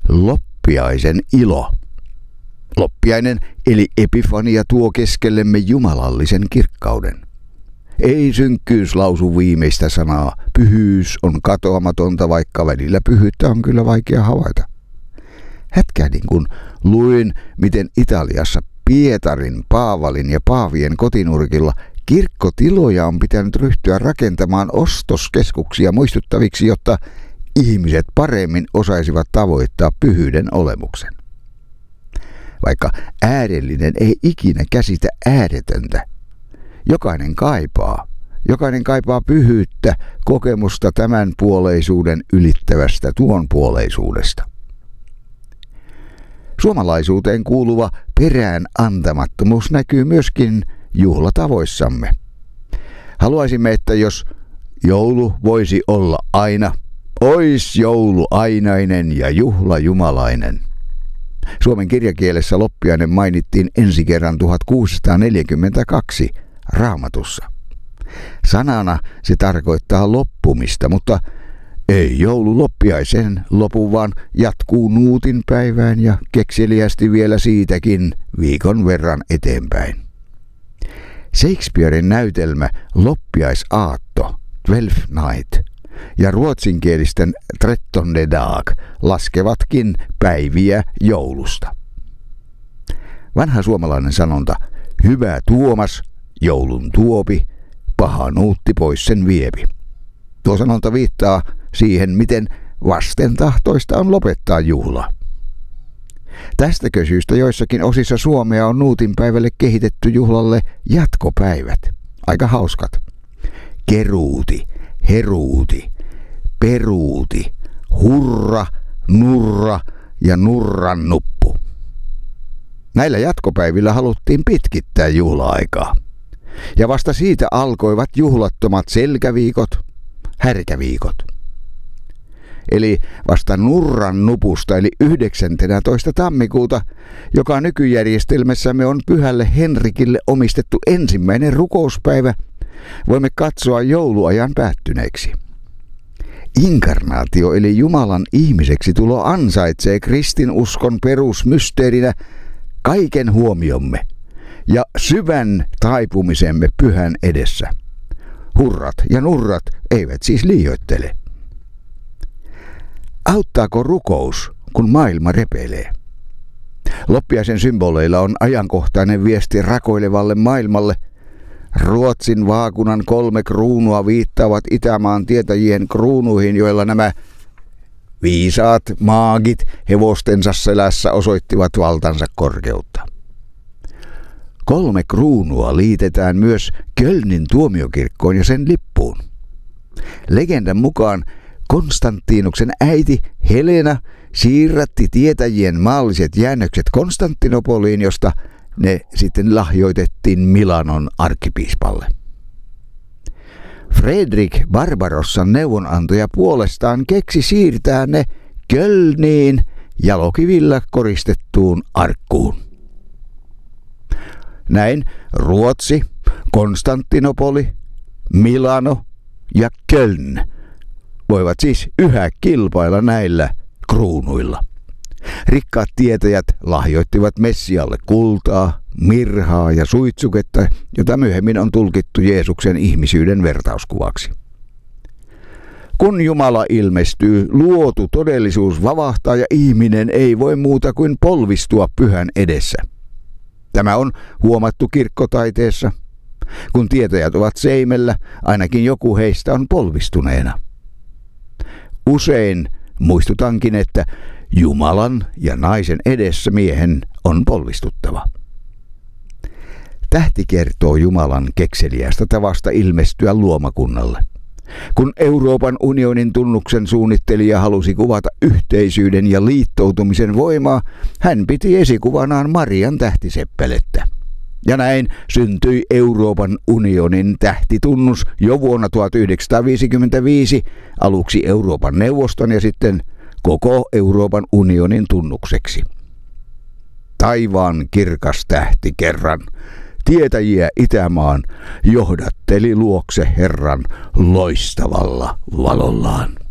loppiaisen ilo. Loppiainen eli epifania tuo keskellemme jumalallisen kirkkauden. Ei synkkyys lausu viimeistä sanaa. Pyhyys on katoamatonta, vaikka välillä pyhyyttä on kyllä vaikea havaita. Hätkähdin, kun luin, miten Italiassa Pietarin, Paavalin ja Paavien kotinurkilla kirkkotiloja on pitänyt ryhtyä rakentamaan ostoskeskuksia muistuttaviksi, jotta ihmiset paremmin osaisivat tavoittaa pyhyyden olemuksen. Vaikka äärellinen ei ikinä käsitä ääretöntä, jokainen kaipaa pyhyyttä, kokemusta tämän puoleisuuden ylittävästä tuon puoleisuudesta. Suomalaisuuteen kuuluva perään antamattomuus näkyy myöskin juhlatavoissamme. Haluaisimme, että jos joulu voisi olla aina, ois joulu ainainen ja juhla jumalainen. Suomen kirjakielessä loppiainen mainittiin ensi kerran 1642 Raamatussa. Sanana se tarkoittaa loppumista, mutta ei joulu loppiaisen lopu, vaan jatkuu nuutin päivään ja kekseliästi vielä siitäkin viikon verran eteenpäin. Shakespearen näytelmä Loppiaisaatto, Twelfth Night, ja ruotsinkielisten Trettonde dag laskevatkin päiviä joulusta. Vanha suomalainen sanonta, hyvä Tuomas, joulun tuopi, paha nuutti pois sen viepi. Tuo sanonta viittaa siihen, miten vastentahtoista on lopettaa juhla. Tästäkö syystä joissakin osissa Suomea on nuutinpäivälle kehitetty juhlalle jatkopäivät. Aika hauskat. Keruuti, heruuti, peruuti, hurra, nurra ja nurran nuppu. Näillä jatkopäivillä haluttiin pitkittää juhla-aikaa. Ja vasta siitä alkoivat juhlattomat selkäviikot, härkäviikot. Eli vasta nurran nupusta eli 19. tammikuuta, joka nykyjärjestelmässämme on Pyhälle Henrikille omistettu ensimmäinen rukouspäivä, voimme katsoa jouluajan päättyneeksi. Inkarnaatio eli Jumalan ihmiseksi tulo ansaitsee kristinuskon perusmysteerinä kaiken huomiomme ja syvän taipumisemme Pyhän edessä. Hurrat ja nurrat eivät siis liioittele. Auttaako rukous, kun maailma repeilee? Loppiaisen symboleilla on ajankohtainen viesti rakoilevalle maailmalle. Ruotsin vaakunan 3 kruunua viittaavat Itämaan tietäjien kruunuihin, joilla nämä viisaat maagit hevostensa selässä osoittivat valtansa korkeutta. 3 kruunua liitetään myös Kölnin tuomiokirkkoon ja sen lippuun. Legendan mukaan Konstantinuksen äiti Helena siirrätti tietäjien maalliset jäännökset Konstantinopoliin, josta ne sitten lahjoitettiin Milanon arkkipiispalle. Fredrik Barbarossan neuvonantaja puolestaan keksi siirtää ne Kölniin jalokivillä koristettuun arkkuun. Näin Ruotsi, Konstantinopoli, Milano ja Köln voivat siis yhä kilpailla näillä kruunuilla. Rikkaat tietäjät lahjoittivat Messialle kultaa, mirhaa ja suitsuketta, jota myöhemmin on tulkittu Jeesuksen ihmisyyden vertauskuvaksi. Kun Jumala ilmestyy, luotu todellisuus vavahtaa ja ihminen ei voi muuta kuin polvistua Pyhän edessä. Tämä on huomattu kirkkotaiteessa. Kun tietäjät ovat seimellä, ainakin joku heistä on polvistuneena. Usein muistutankin, että Jumalan ja naisen edessä miehen on polvistuttava. Tähti kertoo Jumalan kekseliästä tavasta ilmestyä luomakunnalle. Kun Euroopan unionin tunnuksen suunnittelija halusi kuvata yhteisyyden ja liittoutumisen voimaa, hän piti esikuvanaan Marian tähtiseppelettä. Ja näin syntyi Euroopan unionin tähtitunnus jo vuonna 1955, aluksi Euroopan neuvoston ja sitten koko Euroopan unionin tunnukseksi. Taivaan kirkas tähti kerran, tietäjiä Itämaan, johdatteli luokse Herran loistavalla valollaan.